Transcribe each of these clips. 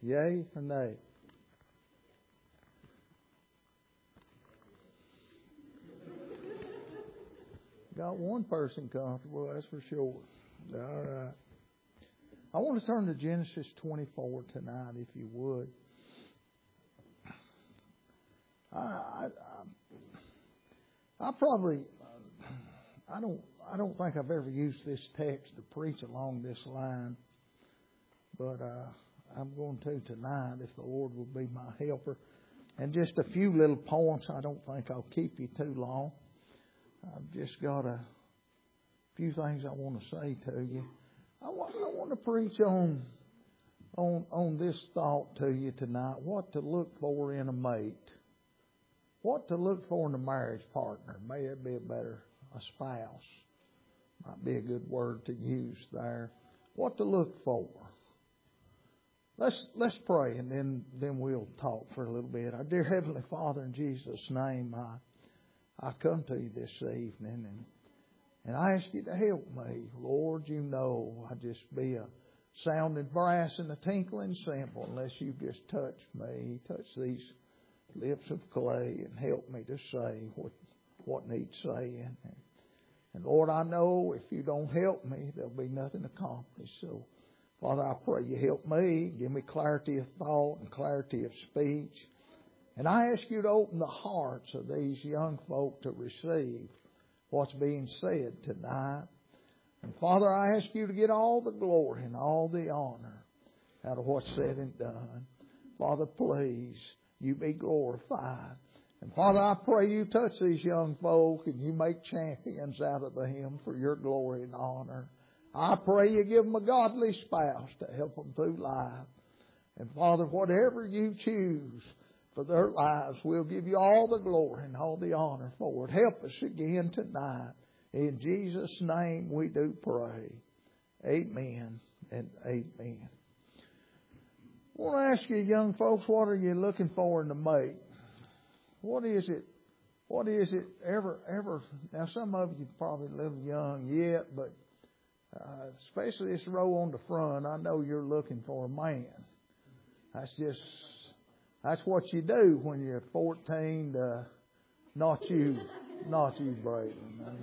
Yea or nay? Got one person comfortable, that's for sure. All right. I want to turn to Genesis 24 tonight, if you would. I don't think I've ever used this text to preach along this line, but I'm going to tonight if the Lord will be my helper. And just a few little points. I don't think I'll keep you too long. I've just got a few things I want to say to you. I want to preach on this thought to you tonight. What to look for in a mate. What to look for in a marriage partner. May it be a spouse. Might be a good word to use there. What to look for. Let's pray and then we'll talk for a little bit. Our dear Heavenly Father, in Jesus' name, I come to you this evening and I ask you to help me. Lord, you know I just be a sounding brass and a tinkling cymbal unless you just touch me, touch these lips of clay and help me to say what needs saying. And Lord, I know if you don't help me, there'll be nothing accomplished. So, Father, I pray you help me, give me clarity of thought and clarity of speech. And I ask you to open the hearts of these young folk to receive what's being said tonight. And Father, I ask you to get all the glory and all the honor out of what's said and done. Father, please, you be glorified. And Father, I pray you touch these young folk and you make champions out of them for your glory and honor. I pray you give them a godly spouse to help them through life. And Father, whatever you choose for their lives, we'll give you all the glory and all the honor for it. Help us again tonight. In Jesus' name we do pray. Amen and amen. I want to ask you, young folks, what are you looking for in a mate? What is it? Ever? Now, some of you are probably a little young yet, but especially this row on the front, I know you're looking for a man. That's what you do when you're 14. Not you, Braden.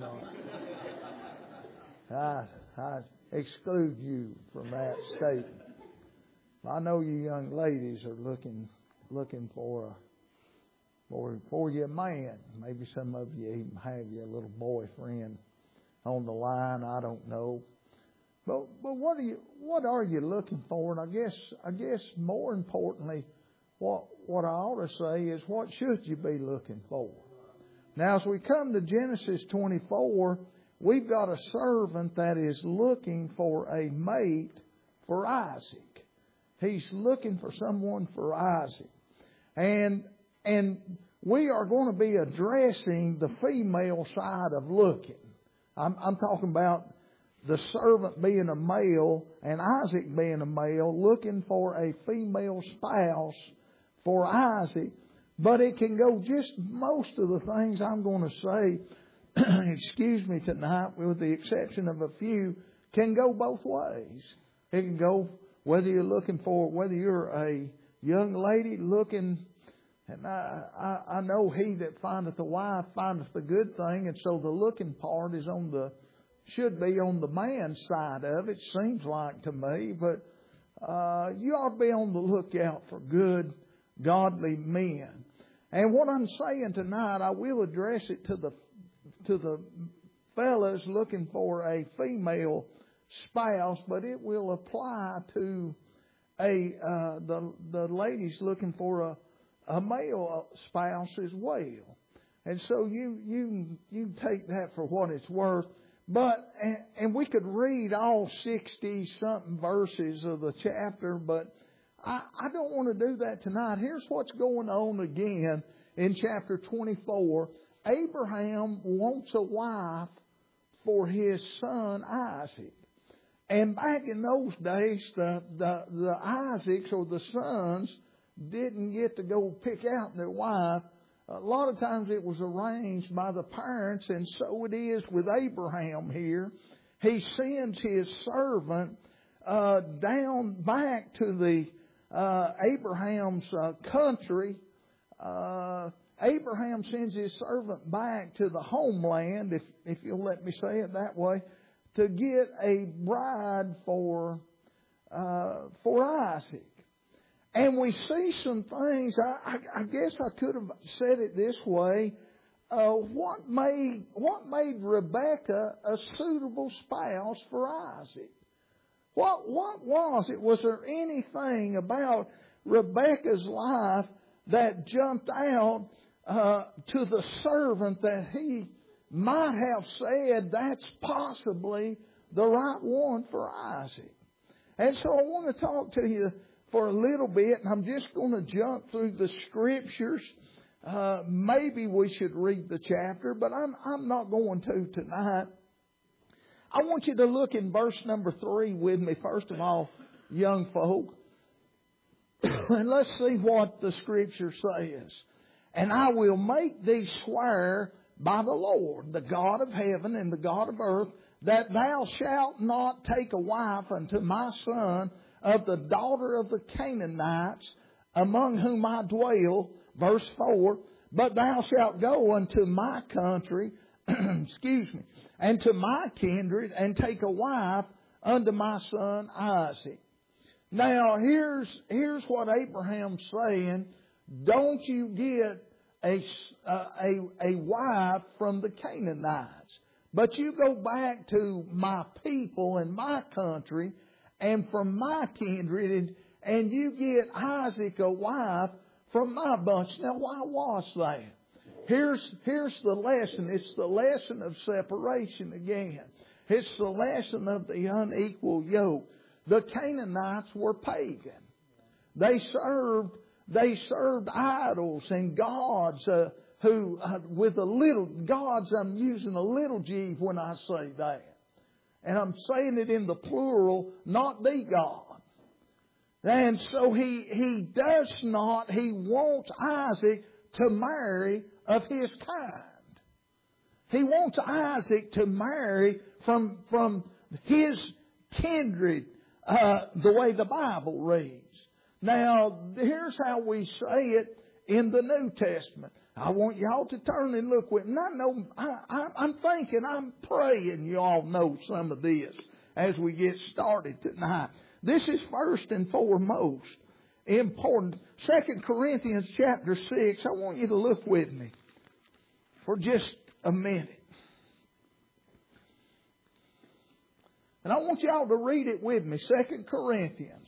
I exclude you from that statement. I know you young ladies are looking for you a man. Maybe some of you even have your little boyfriend on the line. I don't know. But what are you looking for? And I guess more importantly, what I ought to say is, what should you be looking for? Now, as we come to Genesis 24, we've got a servant that is looking for a mate for Isaac. He's looking for someone for Isaac. And we are going to be addressing the female side of looking. I'm talking about the servant being a male and Isaac being a male, looking for a female spouse for Isaac. But it can go just most of the things I'm going to say, excuse me, tonight, with the exception of a few, can go both ways. It can go whether you're a young lady looking, and I know he that findeth a wife findeth the good thing, and so the looking part is should be on the man's side of it, seems like to me, but you ought to be on the lookout for good, godly men. And what I'm saying tonight, I will address it to the fellas looking for a female spouse, but it will apply to the ladies looking for a male spouse as well. And so you take that for what it's worth. But and we could read all 60-something verses of the chapter, but I don't want to do that tonight. Here's what's going on again in chapter 24. Abraham wants a wife for his son Isaac. And back in those days, the Isaacs or the sons didn't get to go pick out their wife. A lot of times it was arranged by the parents, and so it is with Abraham here. He sends his servant down back to the Abraham's country, Abraham sends his servant back to the homeland, if you'll let me say it that way, to get a bride for Isaac. And we see some things, I guess I could have said it this way. What made Rebekah a suitable spouse for Isaac? What was it? Was there anything about Rebekah's life that jumped out to the servant that he might have said that's possibly the right one for Isaac? And so I want to talk to you for a little bit, and I'm just going to jump through the Scriptures. Maybe we should read the chapter, but I'm not going to tonight. I want you to look in verse number 3 with me, first of all, young folk. And let's see what the Scripture says. And I will make thee swear by the Lord, the God of heaven and the God of earth, that thou shalt not take a wife unto my son of the daughter of the Canaanites, among whom I dwell. Verse 4, but thou shalt go unto my country, and to my kindred, and take a wife unto my son Isaac. Now, here's what Abraham's saying. Don't you get a wife from the Canaanites, but you go back to my people and my country, and from my kindred, and you get Isaac a wife from my bunch. Now, why was that? Here's the lesson. It's the lesson of separation again. It's the lesson of the unequal yoke. The Canaanites were pagan. They served idols and gods with a little gods. I'm using a little g when I say that. And I'm saying it in the plural, not the God. And so he wants Isaac to marry of his kind. He wants Isaac to marry from his kindred, the way the Bible reads. Now, here's how we say it in the New Testament. I want y'all to turn and look with me. I'm thinking, I'm praying you all know some of this as we get started tonight. This is first and foremost important. 2 Corinthians chapter 6, I want you to look with me for just a minute. And I want y'all to read it with me. 2 Corinthians.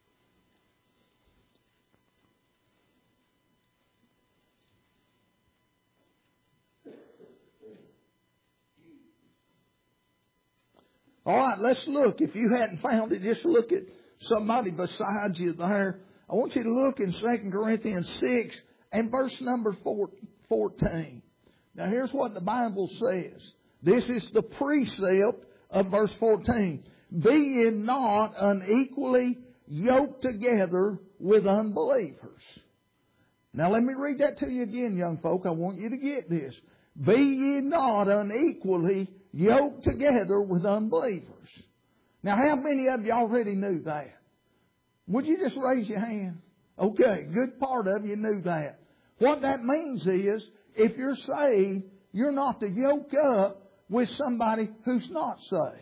All right, let's look. If you hadn't found it, just look at somebody beside you there. I want you to look in 2 Corinthians 6 and verse number 14. Now, here's what the Bible says. This is the precept of verse 14. Be ye not unequally yoked together with unbelievers. Now, let me read that to you again, young folk. I want you to get this. Be ye not unequally yoked together with unbelievers. Now, how many of you already knew that? Would you just raise your hand? Okay, good part of you knew that. What that means is, if you're saved, you're not to yoke up with somebody who's not saved.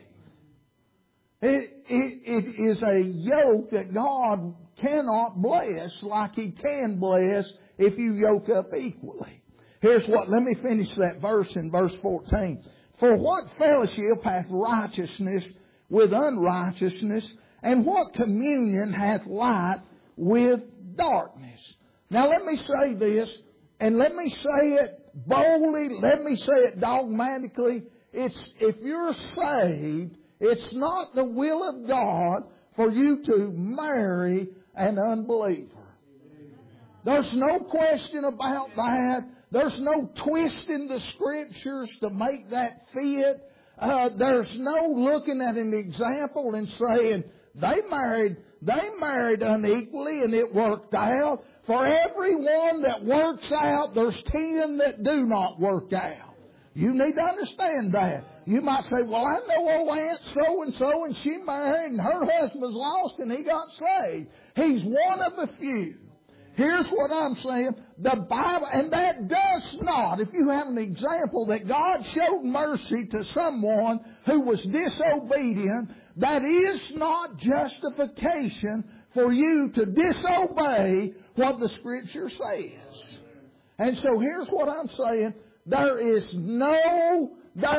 It is a yoke that God cannot bless like He can bless if you yoke up equally. Here's what, let me finish that verse in verse 14. For what fellowship hath righteousness with unrighteousness, and what communion hath light with darkness? Now let me say this, and let me say it boldly, let me say it dogmatically. If you're saved, it's not the will of God for you to marry an unbeliever. There's no question about that. There's no twist in the Scriptures to make that fit. There's no looking at an example and saying they married unequally and it worked out. For every one that works out, there's 10 that do not work out. You need to understand that. You might say, well, I know old Aunt so-and-so, and she married, and her husband's lost, and he got saved. He's one of the few. Here's what I'm saying. The Bible, and that does not, if you have an example that God showed mercy to someone who was disobedient, that is not justification for you to disobey what the Scripture says. And so here's what I'm saying. There is no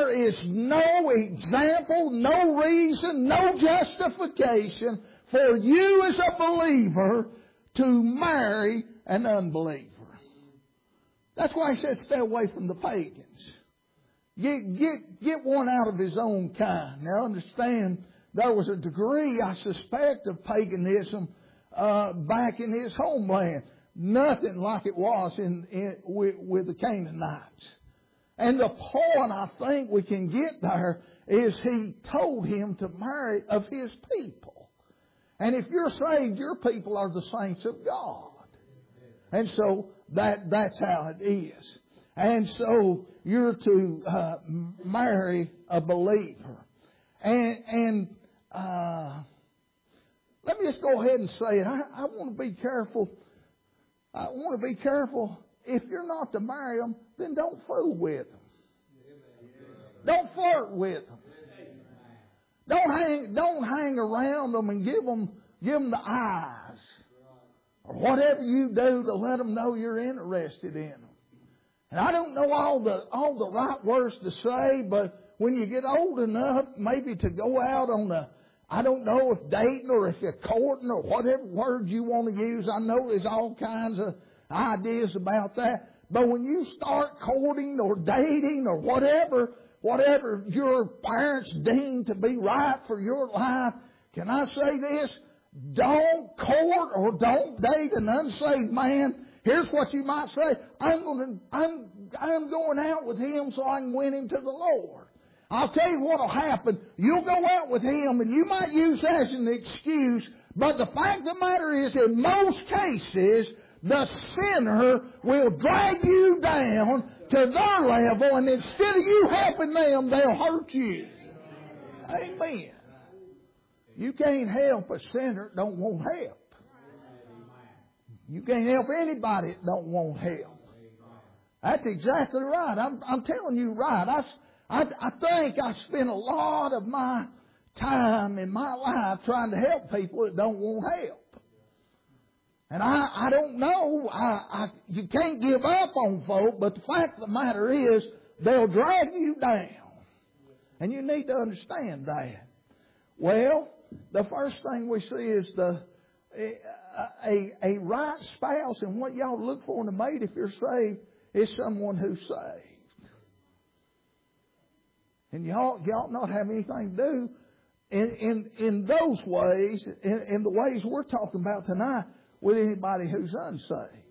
example, no reason, no justification for you as a believer to marry an unbeliever. That's why he said stay away from the pagans. Get one out of his own kind. Now understand, there was a degree, I suspect, of paganism back in his homeland. Nothing like it was with the Canaanites. And the point I think we can get there is he told him to marry of his people. And if you're saved, your people are the saints of God. And so that's how it is. And so you're to marry a believer. And let me just go ahead and say it. I want to be careful. I want to be careful. If you're not to marry them, then don't fool with them. Don't flirt with them. Don't hang around them and give them the eyes. Or whatever you do to let them know you're interested in them. And I don't know all the right words to say, but when you get old enough maybe to go out on I don't know if dating or if you're courting or whatever word you want to use. I know there's all kinds of ideas about that. But when you start courting or dating or whatever your parents deem to be right for your life, can I say this? Don't court or don't date an unsaved man. Here's what you might say. I'm going out with him so I can win him to the Lord. I'll tell you what'll happen. You'll go out with him and you might use that as an excuse, but the fact of the matter is, in most cases, the sinner will drag you down to their level, and instead of you helping them, they'll hurt you. Amen. You can't help a sinner that don't want help. You can't help anybody that don't want help. That's exactly right. I'm telling you right. I think I spent a lot of my time in my life trying to help people that don't want help. And I don't know, you can't give up on folk, but the fact of the matter is, they'll drag you down. And you need to understand that. Well, the first thing we see is a right spouse, and what y'all look for in a mate if you're saved is someone who's saved. And y'all not have anything to do in those ways, in the ways we're talking about tonight, with anybody who's unsaved.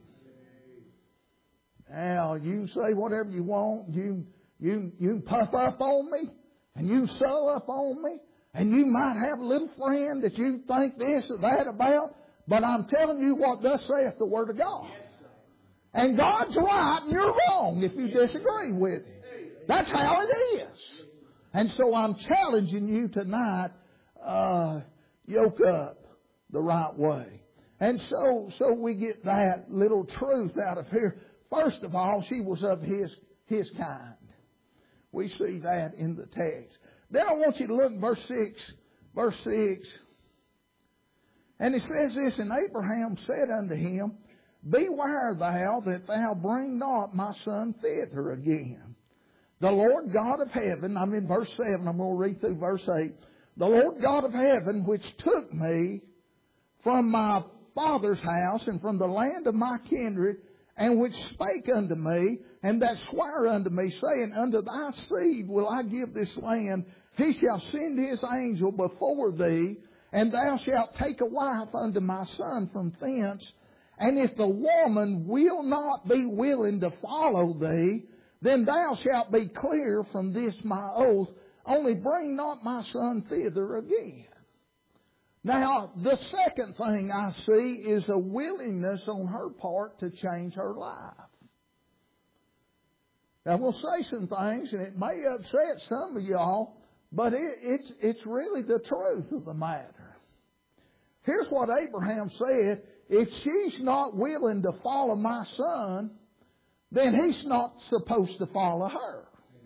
Now, you say whatever you want. You puff up on me, and you sew up on me, and you might have a little friend that you think this or that about, but I'm telling you what thus saith the Word of God. And God's right and you're wrong if you disagree with Him. That's how it is. And so I'm challenging you tonight, yoke up the right way. And so we get that little truth out of here. First of all, she was of his kind. We see that in the text. Then I want you to look at verse 6. Verse 6. And it says this, and Abraham said unto him, Beware thou that thou bring not my son thither again. The Lord God of heaven, I'm in verse 7, I'm going to read through verse 8. The Lord God of heaven, which took me from my father's house and from the land of my kindred, and which spake unto me, and that sware unto me, saying, Unto thy seed will I give this land. He shall send his angel before thee, and thou shalt take a wife unto my son from thence. And if the woman will not be willing to follow thee, then thou shalt be clear from this my oath. Only bring not my son thither again. Now, the second thing I see is a willingness on her part to change her life. Now, we'll say some things, and it may upset some of y'all, but it's really the truth of the matter. Here's what Abraham said. If she's not willing to follow my son, then he's not supposed to follow her.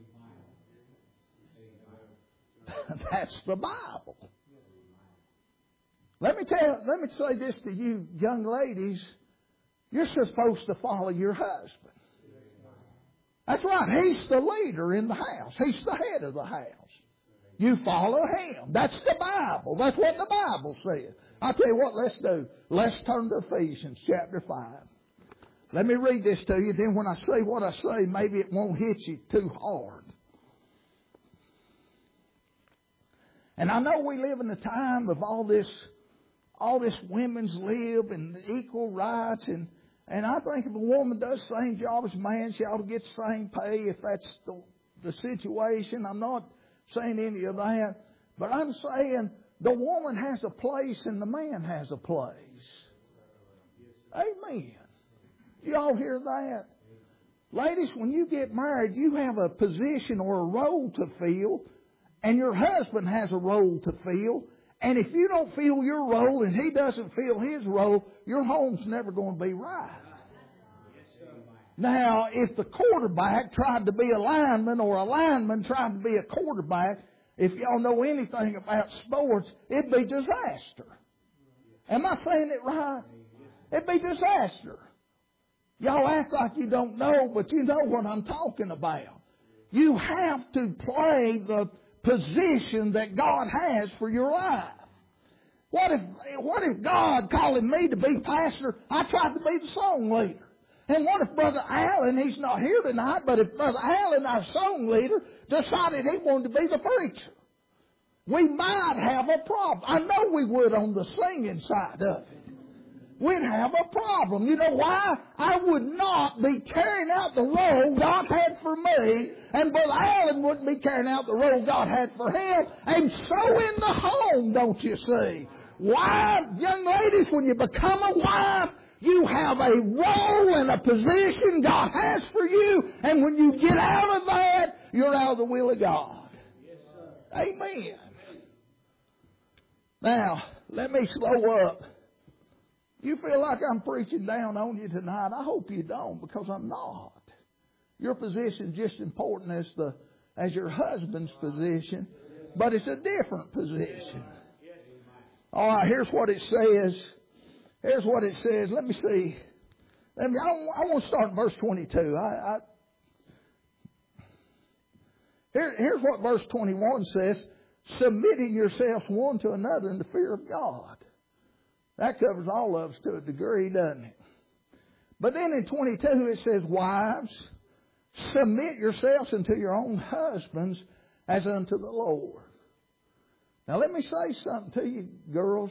That's the Bible. Let me say this to you young ladies. You're supposed to follow your husband. That's right. He's the leader in the house. He's the head of the house. You follow him. That's the Bible. That's what the Bible says. I'll tell you what, let's do. Let's turn to Ephesians chapter 5. Let me read this to you. Then when I say what I say, maybe it won't hit you too hard. And I know we live in a time of all this women's lib and equal rights, and I think if a woman does the same job as a man, she ought to get the same pay if that's the situation. I'm not saying any of that, but I'm saying the woman has a place and the man has a place. Amen. You all hear that? Ladies, when you get married, you have a position or a role to fill, and your husband has a role to fill. And if you don't fill your role and he doesn't fill his role, your home's never going to be right. Now, if the quarterback tried to be a lineman or a lineman tried to be a quarterback, if y'all know anything about sports, it'd be disaster. Am I saying it right? It'd be disaster. Y'all act like you don't know, but you know what I'm talking about. You have to play the position that God has for your life. What if God calling me to be pastor, I tried to be the song leader? And what if Brother Allen, he's not here tonight, but if Brother Allen, our song leader, decided he wanted to be the preacher? We might have a problem. I know we would on the singing side of it. We'd have a problem. You know why? I would not be carrying out the role God had for me, and Brother Allen wouldn't be carrying out the role God had for him. And so in the home, don't you see? Wives, young ladies, when you become a wife, you have a role and a position God has for you, and when you get out of that, you're out of the will of God. Amen. Now, let me slow up. You feel like I'm preaching down on you tonight. I hope you don't, because I'm not. Your position is just as important as your husband's position, but it's a different position. All right, here's what it says. Here's what it says. Let me see. I want to start in verse 22. Here's what verse 21 says. Submitting yourselves one to another in the fear of God. That covers all of us to a degree, doesn't it? But then in 22 it says, wives, submit yourselves unto your own husbands as unto the Lord. Now let me say something to you, girls.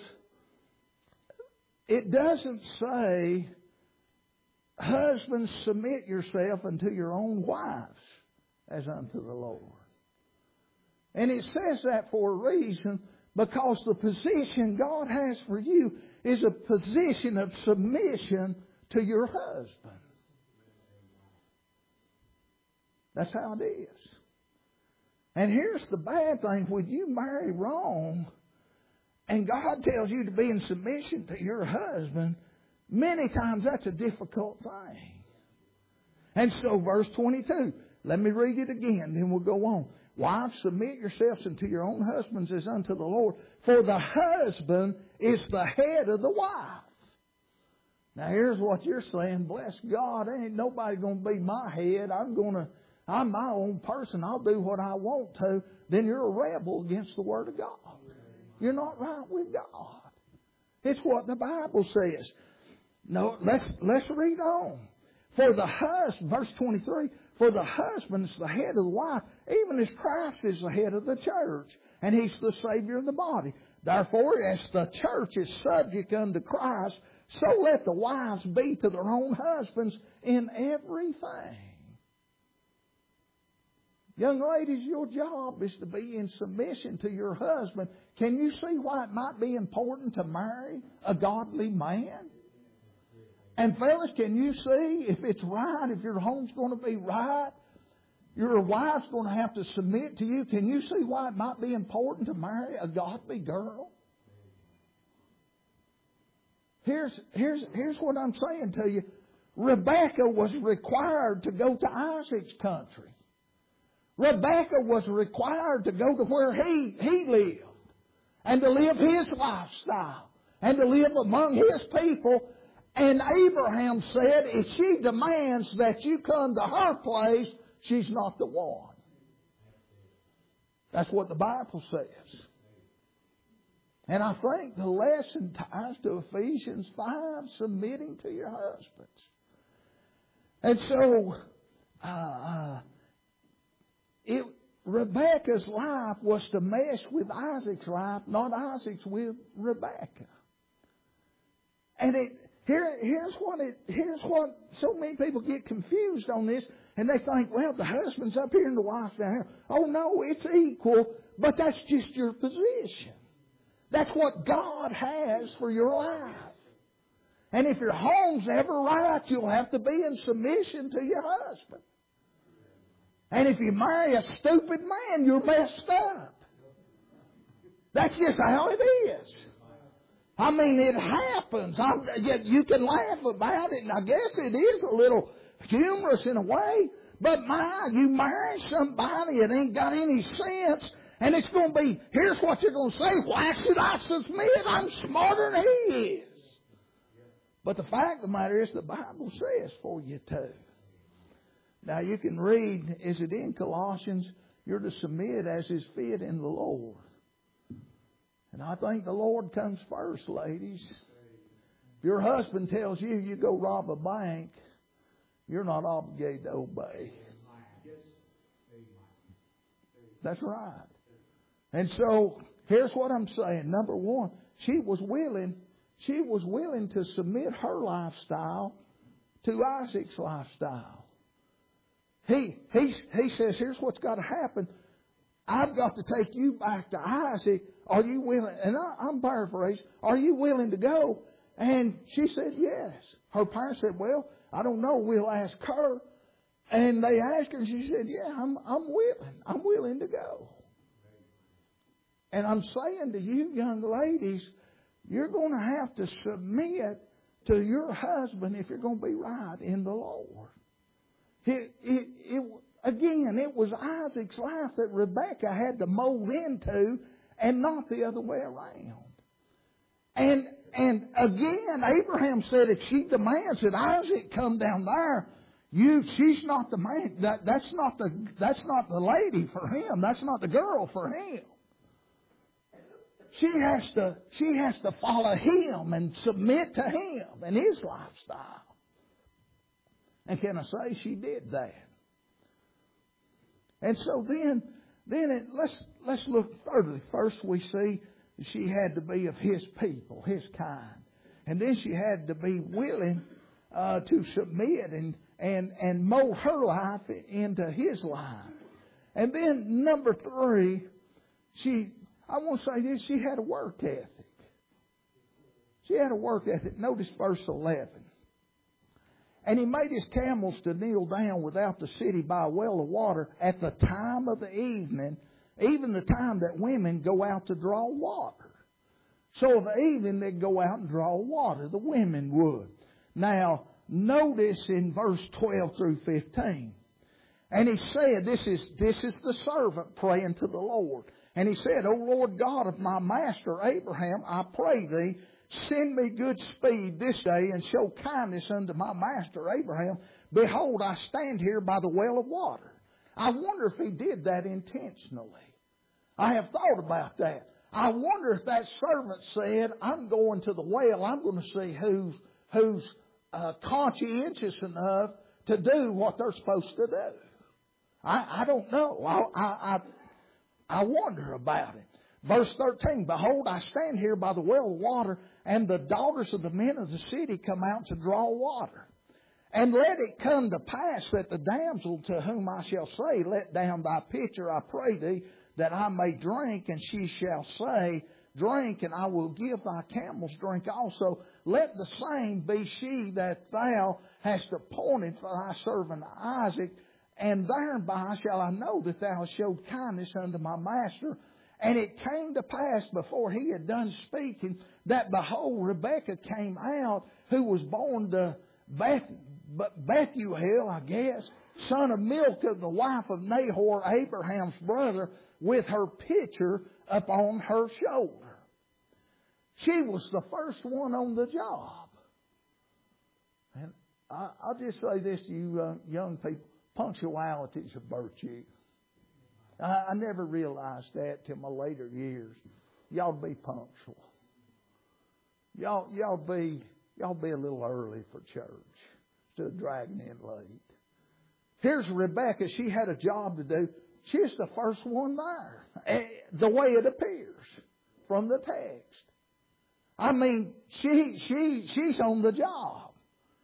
It doesn't say, husbands, submit yourself unto your own wives as unto the Lord. And it says that for a reason, because the position God has for you is a position of submission to your husband. That's how it is. And here's the bad thing. When you marry wrong and God tells you to be in submission to your husband, many times that's a difficult thing. And so verse 22, let me read it again, then we'll go on. Wives, submit yourselves unto your own husbands as unto the Lord, for the husband is the head of the wife. Now here's what you're saying. Bless God, ain't nobody going to be my head. I'm my own person. I'll do what I want to. Then you're a rebel against the Word of God. You're not right with God. It's what the Bible says. No, let's read on. For the husband, verse 23, for the husband is the head of the wife, even as Christ is the head of the church, and He's the Savior of the body. Therefore, as the church is subject unto Christ, so let the wives be to their own husbands in everything. Young ladies, your job is to be in submission to your husband. Can you see why it might be important to marry a godly man? And fellas, can you see if it's right, if your home's going to be right, Your wife's going to have to submit to you. Can you see why it might be important to marry a godly girl? Here's what I'm saying to you. Rebekah was required to go to Isaac's country. Rebekah was required to go to where he lived and to live his lifestyle and to live among his people. And Abraham said, if she demands that you come to her place, she's not the one. That's what the Bible says. And I think the lesson ties to Ephesians 5, submitting to your husbands. And so, Rebekah's life was to mesh with Isaac's life, not Isaac's with Rebekah. And here's what so many people get confused on this, and they think, well, the husband's up here and the wife's down here. Oh no, it's equal, but that's just your position. That's what God has for your life. And if your home's ever right, you'll have to be in submission to your husband. And if you marry a stupid man, you're messed up. That's just how it is. I mean, it happens. You can laugh about it, and I guess it is a little humorous in a way. But you marry somebody that ain't got any sense, and it's going to be, here's what you're going to say, why should I submit? I'm smarter than he is. But the fact of the matter is, the Bible says for you to. Now you can read, is it in Colossians, you're to submit as is fit in the Lord. And I think the Lord comes first, ladies. If your husband tells you you go rob a bank, you're not obligated to obey. That's right. And so, here's what I'm saying. Number one, she was willing to submit her lifestyle to Isaac's lifestyle. He says, here's what's got to happen. I've got to take you back to Isaac. Are you willing? And I'm paraphrasing. Are you willing to go? And she said, yes. Her parents said, well, I don't know. We'll ask her. And they asked her, and she said, yeah, I'm willing. I'm willing to go. And I'm saying to you young ladies, you're going to have to submit to your husband if you're going to be right in the Lord. Again, it was Isaac's life that Rebekah had to mold into and not the other way around. And again, Abraham said if she demands that Isaac come down there, she's not the man. That's not the lady for him. That's not the girl for him. She has to follow him and submit to him and his lifestyle. And can I say she did that? And so then let's look thirdly. First we see she had to be of his people, his kind. And then she had to be willing to submit and mold her life into his life. And then number three, I want to say this, she had a work ethic. She had a work ethic. Notice verse 11. And he made his camels to kneel down without the city by a well of water at the time of the evening, even the time that women go out to draw water. So of the evening they'd go out and draw water. The women would. Now, notice in verse 12 through 15. And he said, this is the servant praying to the Lord. And he said, O Lord God of my master Abraham, I pray thee, send me good speed this day and show kindness unto my master Abraham. Behold, I stand here by the well of water. I wonder if he did that intentionally. I have thought about that. I wonder if that servant said, I'm going to the well. I'm going to see who's conscientious enough to do what they're supposed to do. I don't know. I wonder about it. Verse 13, behold, I stand here by the well of water, and the daughters of the men of the city come out to draw water. And let it come to pass that the damsel to whom I shall say, let down thy pitcher, I pray thee, that I may drink, and she shall say, drink, and I will give thy camels drink also. Let the same be she that thou hast appointed for thy servant Isaac. and thereby shall I know that thou hast showed kindness unto my master. And it came to pass before he had done speaking that behold, Rebekah came out, who was born to Bethuel, I guess, son of Milcah, the wife of Nahor, Abraham's brother, with her pitcher upon her shoulder. She was the first one on the job. And I'll just say this to you young people. Punctuality is a virtue. I never realized that till my later years. Y'all be punctual. Y'all be a little early for church instead of dragging in late. Here's Rebekah. She had a job to do. She's the first one there. The way it appears from the text. I mean, she's on the job.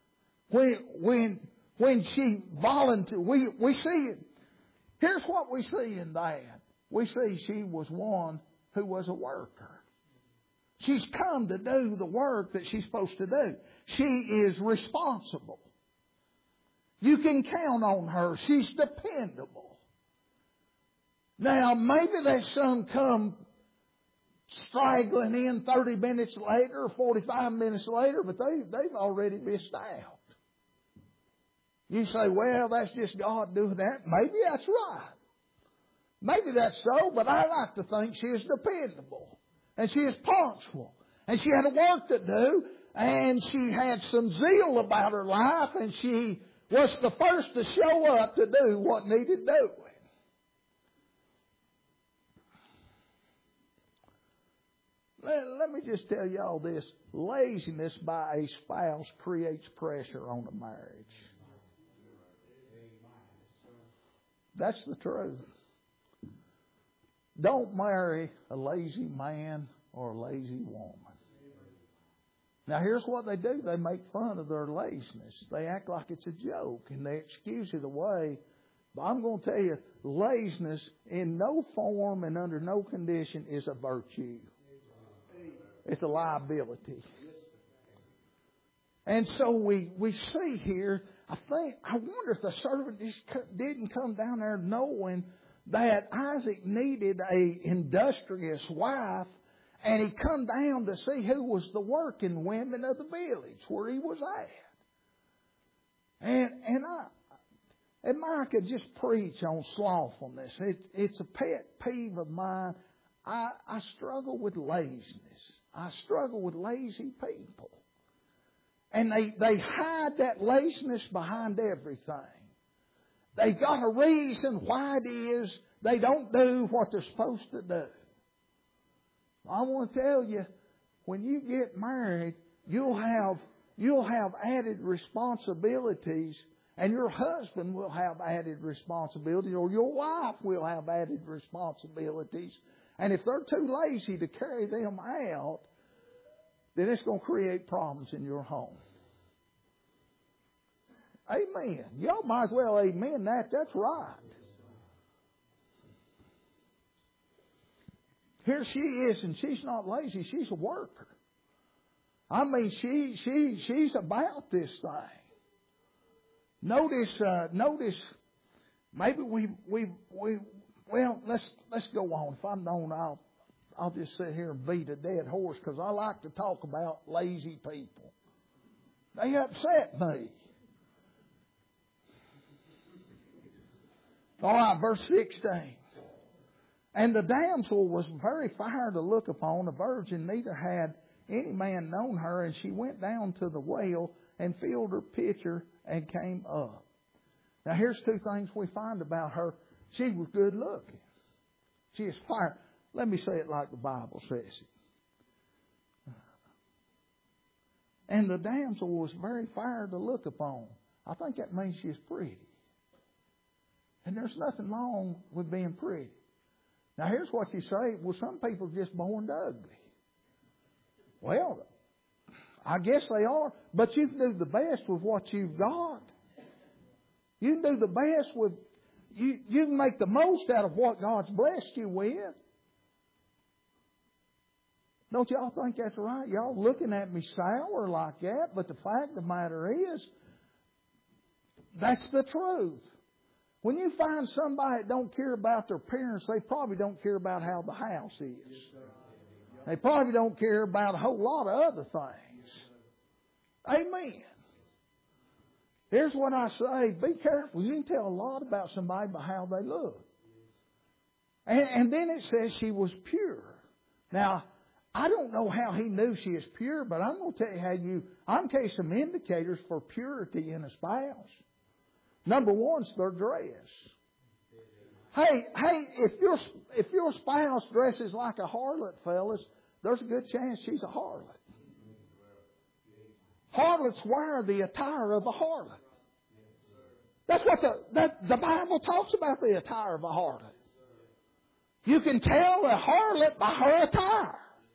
When she volunteered, we see it. Here's what we see in that. We see she was one who was a worker. She's come to do the work that she's supposed to do. She is responsible. You can count on her. She's dependable. Now, maybe that son come straggling in 30 minutes later or 45 minutes later, but they've already missed out. You say, well, that's just God doing that. Maybe that's right. Maybe that's so, but I like to think she is dependable. And she is punctual. And she had work to do. And she had some zeal about her life. And she was the first to show up to do what needed doing. Let me just tell y'all this. Laziness by a spouse creates pressure on a marriage. That's the truth. Don't marry a lazy man or a lazy woman. Now here's what they do. They make fun of their laziness. They act like it's a joke and they excuse it away. But I'm going to tell you, laziness in no form and under no condition is a virtue. It's a liability. And so we see here, I wonder if the servant just didn't come down there knowing that Isaac needed a industrious wife, and he come down to see who was the working women of the village where he was at. And I could just preach on slothfulness. It's a pet peeve of mine. I struggle with laziness. I struggle with lazy people. And they hide that laziness behind everything. They got a reason why it is they don't do what they're supposed to do. I want to tell you, when you get married, you'll have added responsibilities, and your husband will have added responsibilities, or your wife will have added responsibilities. And if they're too lazy to carry them out, then it's going to create problems in your home. Amen. Y'all might as well amen that. That's right. Here she is, and she's not lazy. She's a worker. I mean, she's about this thing. Notice. Maybe well, let's go on. If I'm known, I'll just sit here and beat a dead horse because I like to talk about lazy people. They upset me. All right, verse 16. And the damsel was very fair to look upon, a virgin, neither had any man known her, and she went down to the well and filled her pitcher and came up. Now here's two things we find about her. She was good looking. She is fair. Let me say it like the Bible says it. And the damsel was very fair to look upon. I think that means she's pretty. And there's nothing wrong with being pretty. Now here's what you say. Well, some people are just born ugly. Well, I guess they are. But you can do the best with what you've got. You can do the best with... You can make the most out of what God's blessed you with. Don't y'all think that's right? Y'all looking at me sour like that, but the fact of the matter is, that's the truth. When you find somebody that don't care about their appearance, they probably don't care about how the house is. They probably don't care about a whole lot of other things. Amen. Here's what I say. Be careful. You can tell a lot about somebody by how they look. And then it says she was pure. Now, I don't know how he knew she is pure, but I'm going to tell you I'm tell you some indicators for purity in a spouse. Number one is their dress. Hey, if your spouse dresses like a harlot, fellas, there's a good chance she's a harlot. Harlots wear the attire of a harlot. That's what the Bible talks about, the attire of a harlot. You can tell a harlot by her attire.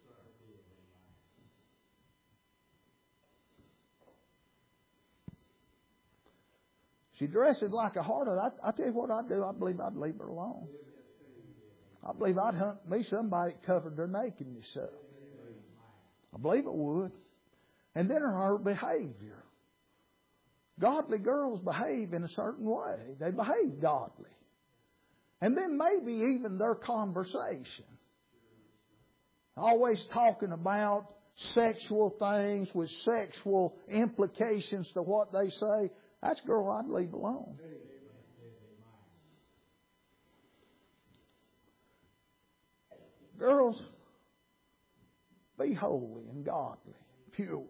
She dresses like a harlot. I tell you what I'd do. I believe I'd leave her alone. I believe I'd hunt me somebody that covered their nakedness up. I believe it would. And then her behavior. Godly girls behave in a certain way. They behave godly. And then maybe even their conversation. Always talking about sexual things with sexual implications to what they say. That's a girl I'd leave alone. Girls, be holy and godly, pure.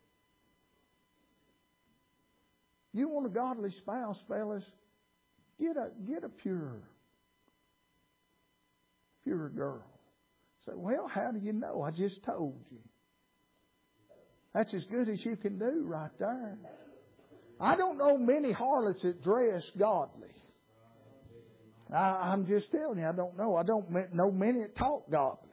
You want a godly spouse, fellas? Get a pure girl. Say, well, how do you know? I just told you. That's as good as you can do right there. I don't know many harlots that dress godly. I'm just telling you, I don't know. I don't know many that talk godly.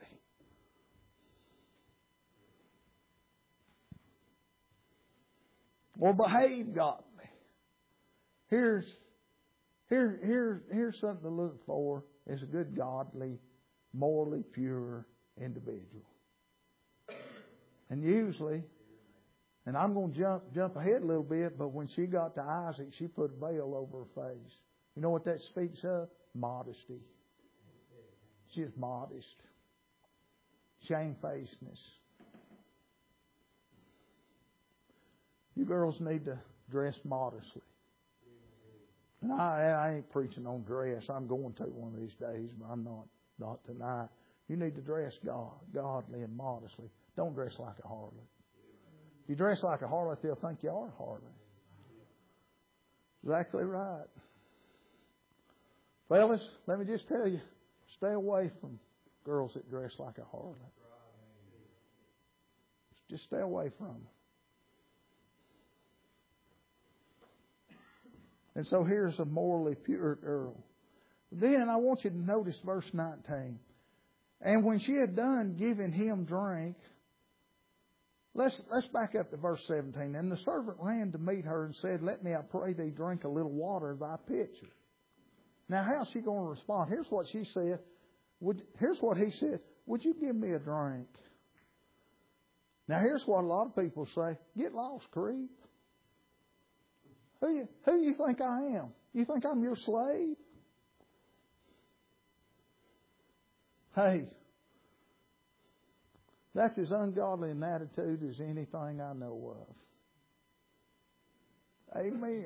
Or behave godly. Here's something to look for is a good, godly, morally pure individual. And usually, and I'm going to jump ahead a little bit, but when she got to Isaac, she put a veil over her face. You know what that speaks of? Modesty. She is modest. Shamefacedness. You girls need to dress modestly. And I ain't preaching on dress. I'm going to one of these days, but I'm not tonight. You need to dress godly and modestly. Don't dress like a harlot. If you dress like a harlot, they'll think you are a harlot. Exactly right. Fellas, let me just tell you, stay away from girls that dress like a harlot. Just stay away from them. And so here's a morally pure girl. Then I want you to notice verse 19. And when she had done giving him drink, let's back up to verse 17. And the servant ran to meet her and said, let me, I pray thee, drink a little water of thy pitcher. Now, how's she going to respond? Here's what she said. Here's what he said. Would you give me a drink? Now, here's what a lot of people say. Get lost, creep. Who you think I am? You think I'm your slave? Hey, that's as ungodly an attitude as anything I know of. Amen.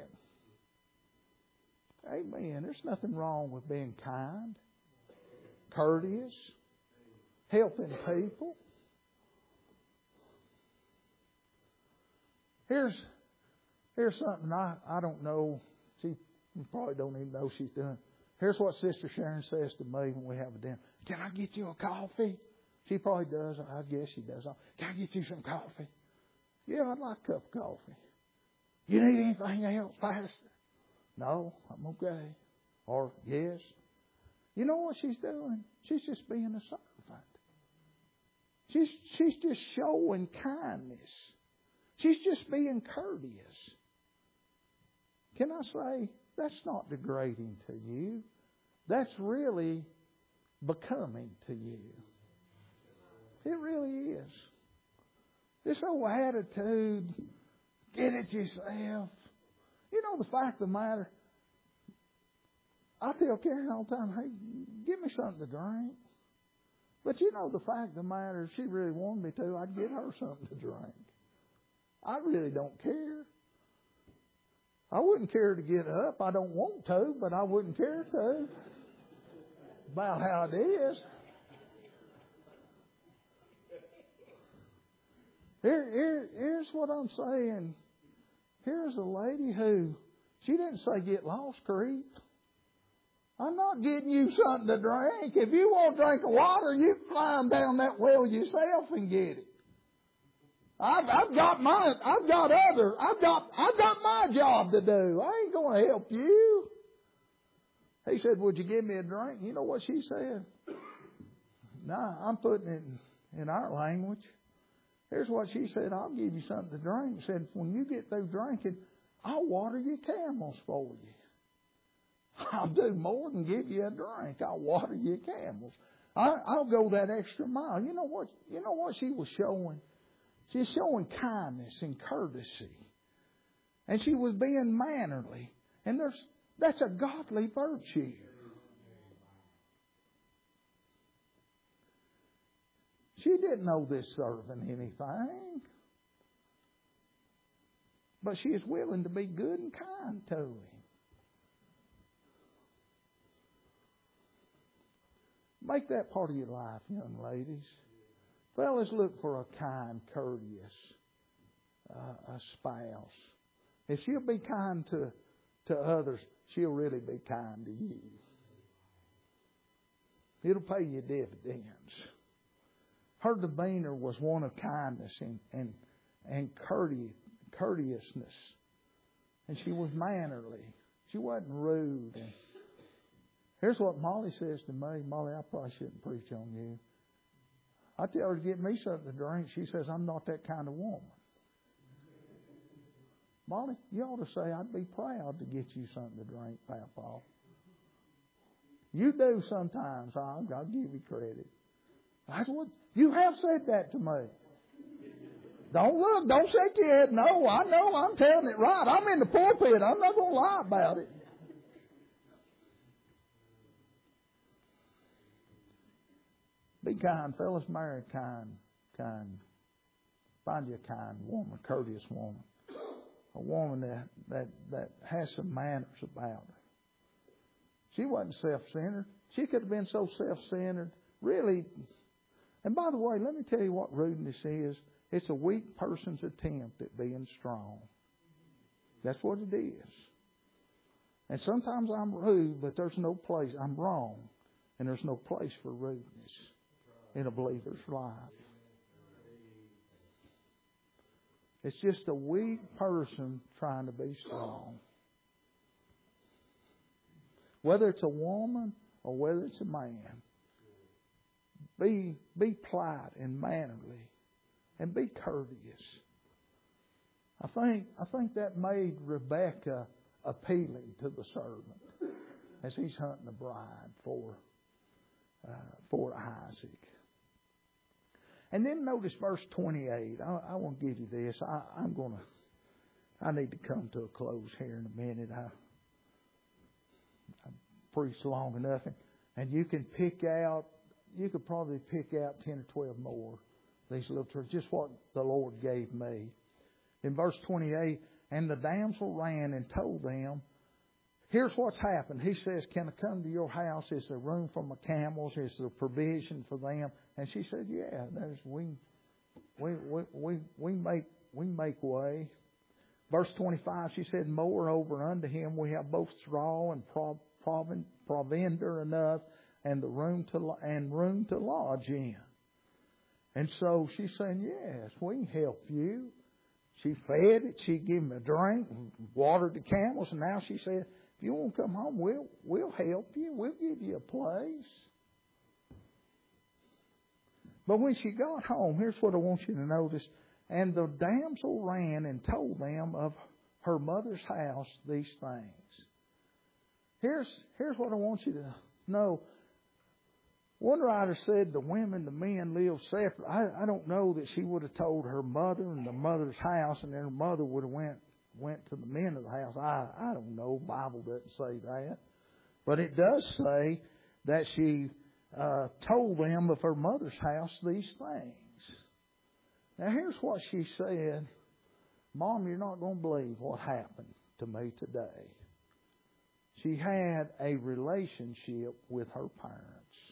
Amen. There's nothing wrong with being kind, courteous, helping people. Here's something I don't know. You probably don't even know she's doing. Here's what Sister Sharon says to me when we have a dinner. Can I get you a coffee? She probably does. I guess she does. Can I get you some coffee? Yeah, I'd like a cup of coffee. You need anything else, Pastor? No, I'm okay. Or yes. You know what she's doing? She's just being a servant. She's just showing kindness. She's just being courteous. Can I say, that's not degrading to you. That's really becoming to you. It really is. This whole attitude, get it yourself. You know the fact of the matter, I tell Karen all the time, hey, give me something to drink. But you know the fact of the matter, if she really wanted me to, I'd get her something to drink. I really don't care. I wouldn't care to get up. I don't want to, but I wouldn't care to. About how it is. Here's what I'm saying. Here's a lady who, she didn't say get lost, creep. I'm not getting you something to drink. If you want a drink of water, you climb down that well yourself and get it. I've got my job to do. I ain't going to help you. He said, would you give me a drink? You know what she said? Nah, I'm putting it in our language. Here's what she said, I'll give you something to drink. She said, when you get through drinking, I'll water your camels for you. I'll do more than give you a drink. I'll water your camels. I'll go that extra mile. You know what she was showing? She's showing kindness and courtesy. And she was being mannerly. And that's a godly virtue. She didn't know this servant anything. But she is willing to be good and kind to him. Make that part of your life, young ladies. Fellas, look for a kind, courteous a spouse. If she'll be kind to others, she'll really be kind to you. It'll pay you dividends. Her demeanor was one of kindness and courteousness. And she was mannerly. She wasn't rude. And here's what Molly says to me. Molly, I probably shouldn't preach on you. I tell her to get me something to drink. She says, I'm not that kind of woman. Molly, you ought to say, I'd be proud to get you something to drink, Papa. You do sometimes. I'll give you credit. That's what you have said that to me. Don't shake your head. No, I know I'm telling it right. I'm in the pulpit. I'm not going to lie about it. Be kind, fellas. Marry a kind. Find you a kind woman, a courteous woman. A woman that has some manners about her. She wasn't self-centered. She could have been so self-centered. Really. And by the way, let me tell you what rudeness is. It's a weak person's attempt at being strong. That's what it is. And sometimes I'm rude, but there's no place. I'm wrong. And there's no place for rudeness in a believer's life. It's just a weak person trying to be strong. Whether it's a woman or whether it's a man, be polite and mannerly and be courteous. I think that made Rebekah appealing to the servant as he's hunting a bride for Isaac. And then notice verse 28. I want to give you this. I need to come to a close here in a minute. I preached long enough, and you could probably pick out 10 or 12 more. These little truths, just what the Lord gave me. In verse 28, and the damsel ran and told them, here's what's happened. He says, can I come to your house? Is there room for my camels? Is there provision for them? And she said, yeah, we make way. Verse 25, she said, moreover unto him we have both straw and provender enough, and the room to lodge in. And so she's saying, yes, we can help you. She fed it. She gave him a drink, watered the camels, and now she said, if you want to come home, we'll help you. We'll give you a place. But when she got home, here's what I want you to notice. And the damsel ran and told them of her mother's house these things. Here's what I want you to know. One writer said the men lived separate. I don't know that she would have told her mother and the mother's house, and then her mother would have went to the men of the house. I don't know. The Bible doesn't say that. But it does say that she told them of her mother's house these things. Now here's what she said. Mom, you're not going to believe what happened to me today. She had a relationship with her parents.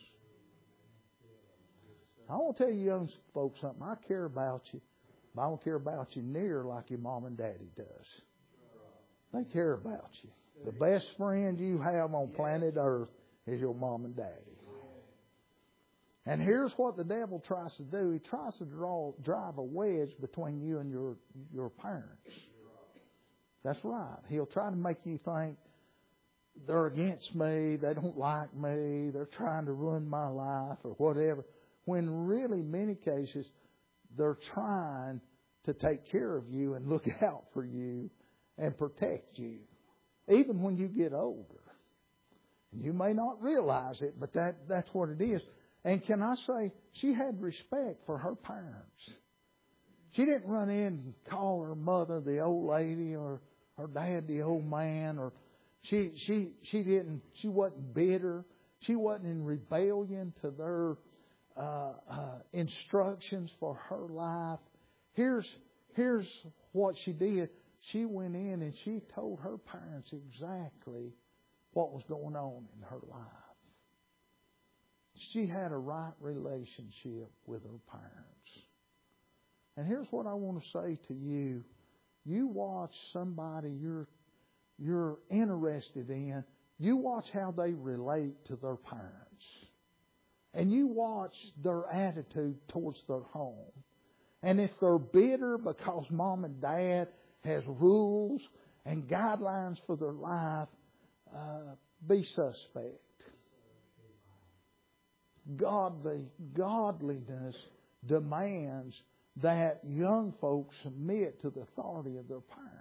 I want to tell you young folks something. I care about you, but I don't care about you near like your mom and daddy does. They care about you. The best friend you have on planet Earth is your mom and daddy. And here's what the devil tries to do. He tries to drive a wedge between you and your parents. That's right. He'll try to make you think they're against me, they don't like me, they're trying to ruin my life or whatever. When really, in many cases, they're trying to take care of you and look out for you and protect you, even when you get older. And you may not realize it, but that's what it is. And can I say, she had respect for her parents. She didn't run in and call her mother the old lady or her dad the old man, or she wasn't bitter. She wasn't in rebellion to their instructions for her life. Here's what she did. She went in and she told her parents exactly what was going on in her life. She had a right relationship with her parents. And here's what I want to say to you. You watch somebody you're interested in. You watch how they relate to their parents. And you watch their attitude towards their home. And if they're bitter because mom and dad has rules and guidelines for their life, be suspect. Godliness demands that young folks submit to the authority of their parents.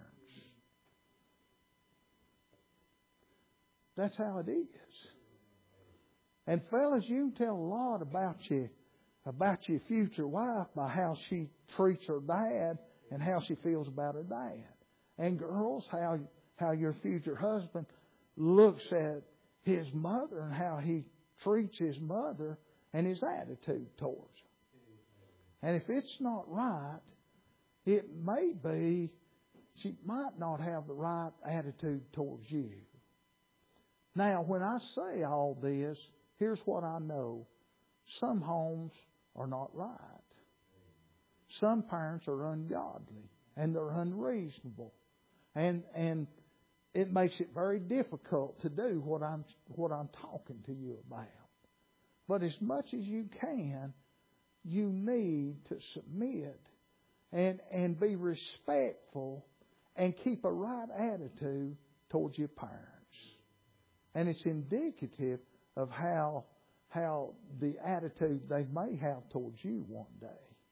That's how it is. And fellas, you can tell a lot about your future wife by how she treats her dad and how she feels about her dad. And girls, how your future husband looks at his mother and how he treats his mother and his attitude towards her. And if it's not right, it may be she might not have the right attitude towards you. Now, when I say all this, here's what I know. Some homes are not right. Some parents are ungodly and they're unreasonable. And it makes it very difficult to do what I'm talking to you about. But as much as you can, you need to submit and be respectful and keep a right attitude towards your parents. And it's indicative of how the attitude they may have towards you one day.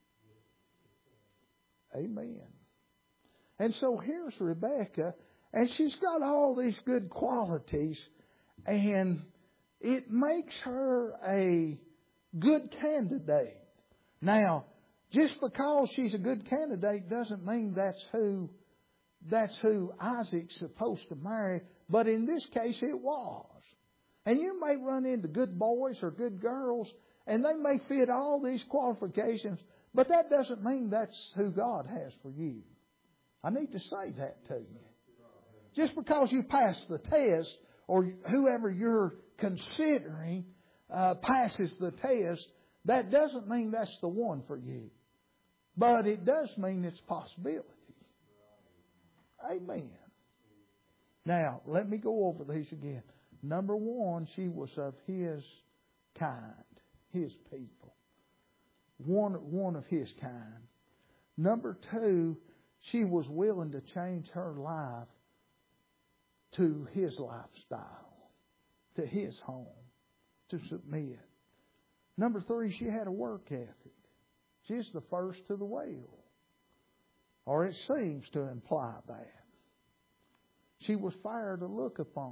Amen. And so here's Rebecca, and she's got all these good qualities, and it makes her a good candidate. Now, just because she's a good candidate doesn't mean that's who Isaac's supposed to marry, but in this case it was. And you may run into good boys or good girls, and they may fit all these qualifications, but that doesn't mean that's who God has for you. I need to say that to you. Just because you pass the test, or whoever you're considering passes the test, that doesn't mean that's the one for you. But it does mean it's a possibility. Amen. Now, let me go over these again. Number one, she was of his kind, his people. One of his kind. Number two, she was willing to change her life to his lifestyle, to his home, to submit. Number three, she had a work ethic. She's the first to the wheel. Or it seems to imply that. She was fair to look upon.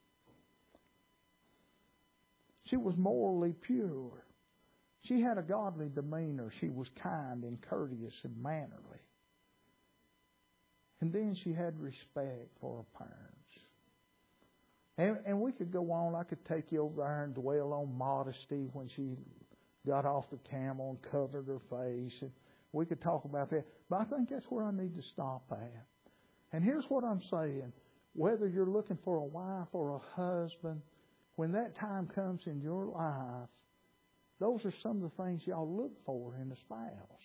She was morally pure. She had a godly demeanor. She was kind and courteous and mannerly. And then she had respect for her parents. And we could go on. I could take you over there and dwell on modesty when she got off the camel and covered her face. And we could talk about that. But I think that's where I need to stop at. And here's what I'm saying. Whether you're looking for a wife or a husband, when that time comes in your life, those are some of the things y'all look for in a spouse.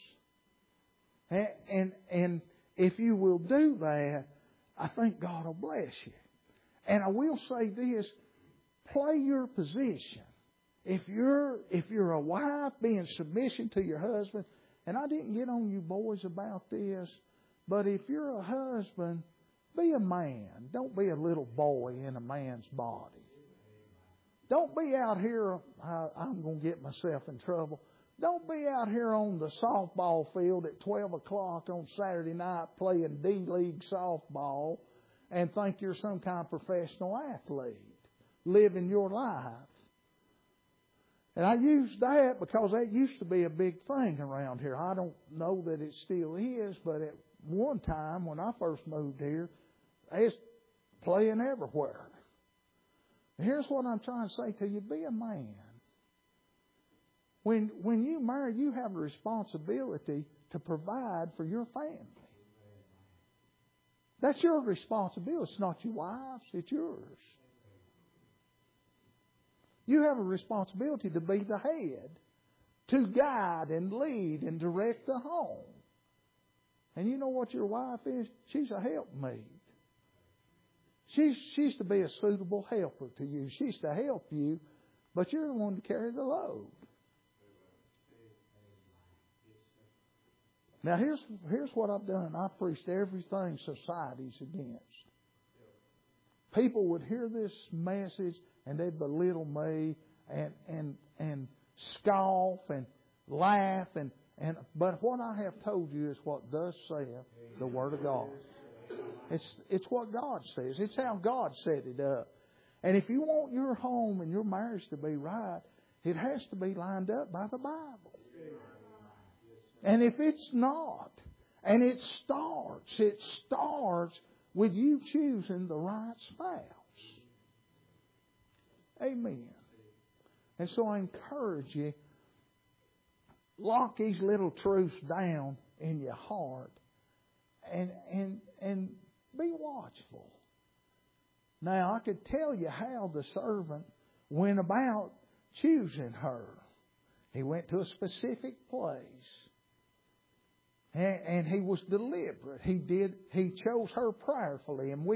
And if you will do that, I think God will bless you. And I will say this, play your position. If you're a wife, be in submission to your husband. And I didn't get on you boys about this, but if you're a husband, be a man. Don't be a little boy in a man's body. Don't be out here, I'm going to get myself in trouble. Don't be out here on the softball field at 12 o'clock on Saturday night playing D-League softball and think you're some kind of professional athlete living your life. And I use that because that used to be a big thing around here. I don't know that it still is, but at one time when I first moved here, it's playing everywhere. Here's what I'm trying to say to you. Be a man. When you marry, you have a responsibility to provide for your family. That's your responsibility. It's not your wife's, it's yours. You have a responsibility to be the head, to guide and lead and direct the home. And you know what your wife is? She's a helpmate. She's to be a suitable helper to you. She's to help you, but you're the one to carry the load. Now here's what I've done. I've preached everything society's against. People would hear this message and they'd belittle me and scoff and laugh but what I have told you is what thus saith the Word of God. It's what God says. It's how God set it up. And if you want your home and your marriage to be right, it has to be lined up by the Bible. And if it's not, and it starts with you choosing the right spouse. Amen. And so I encourage you, lock these little truths down in your heart and be watchful. Now, I could tell you how the servant went about choosing her. He went to a specific place. And he was deliberate. He chose her prayerfully. And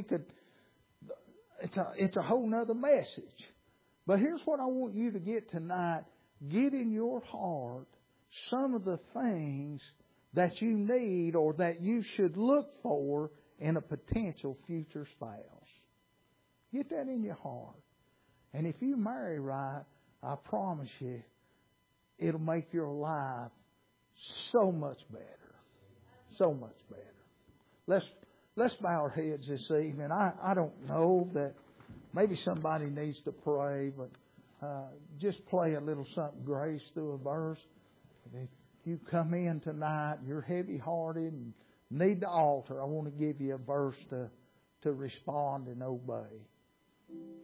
it's a whole nother message. But here's what I want you to get tonight. Get in your heart some of the things that you need or that you should look for in a potential future spouse. Get that in your heart. And if you marry right, I promise you, it'll make your life so much better. So much better. Let's bow our heads this evening. I don't know that maybe somebody needs to pray, but just play a little something, Grace, through a verse. If you come in tonight, you're heavy-hearted and need the altar, I want to give you a verse to respond and obey.